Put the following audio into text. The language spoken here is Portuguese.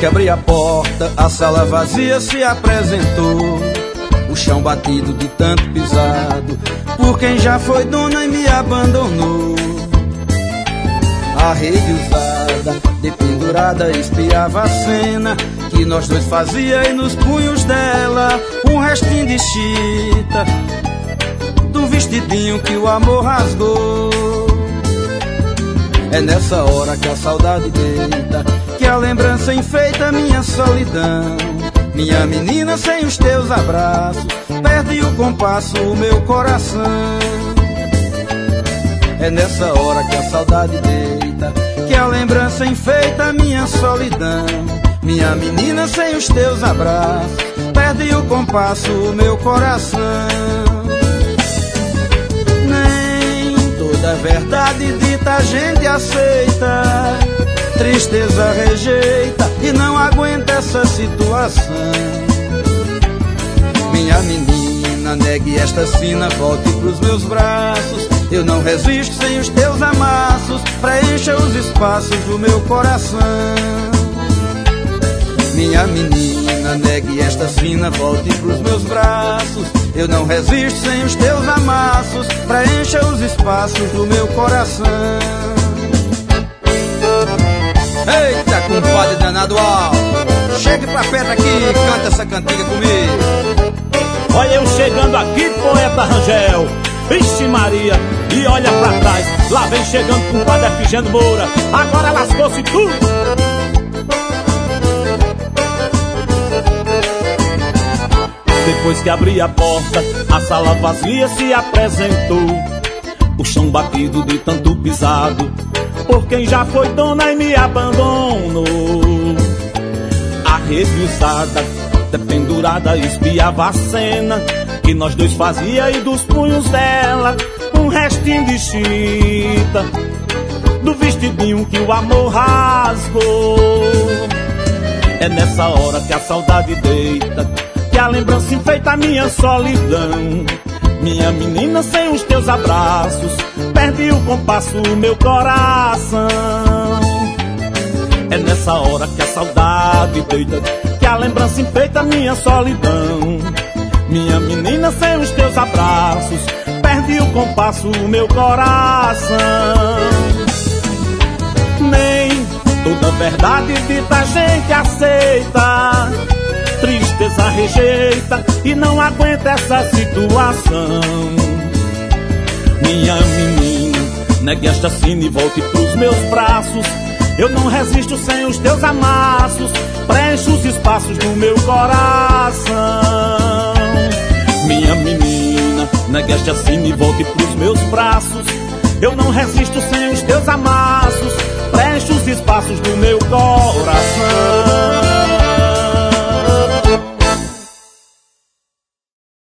que abri a porta, a sala vazia se apresentou. O chão batido de tanto pisado por quem já foi dona e me abandonou. A rede usada, dependurada, espiava a cena que nós dois fazia, e nos punhos dela um restinho de chita do vestidinho que o amor rasgou. É nessa hora que a saudade deita, que a lembrança enfeita minha solidão. Minha menina, sem os teus abraços, perde o compasso, o meu coração. É nessa hora que a saudade deita, que a lembrança enfeita minha solidão. Minha menina, sem os teus abraços, perde o compasso, o meu coração. Nem toda verdade dita a gente aceita, tristeza rejeita e não aguenta essa situação. Minha menina, negue esta sina, volte pros meus braços. Eu não resisto sem os teus amassos, preencha os espaços do meu coração. Minha menina, negue esta sina, volte pros meus braços. Eu não resisto sem os teus amassos, preencha os espaços do meu coração. Eita, compadre danado alto, chegue pra perto aqui e canta essa cantiga comigo. Olha eu chegando aqui, poeta Rangel, vixe Maria, e olha pra trás, lá vem chegando compadre Efigênio Moura. Agora lascou-se tudo. Depois que abri a porta, a sala vazia se apresentou. O chão batido de tanto pisado por quem já foi dona e me abandonou. A rede usada, dependurada, espiava a cena que nós dois fazia, e dos punhos dela um restinho de chita do vestidinho que o amor rasgou. É nessa hora que a saudade deita, que a lembrança enfeita a minha solidão. Minha menina, sem os teus abraços, perde o compasso, o meu coração. É nessa hora que a saudade deita, que a lembrança enfeita a minha solidão. Minha menina, sem os teus abraços, perde o compasso, o meu coração. Nem toda verdade dita a gente aceita, tristeza rejeita e não aguenta essa situação. Minha menina, negue esta sina e volte pros meus braços. Eu não resisto sem os teus amassos, preenche os espaços do meu coração. Minha menina, negue esta sina e volte pros meus braços. Eu não resisto sem os teus amassos, preenche os espaços do meu coração.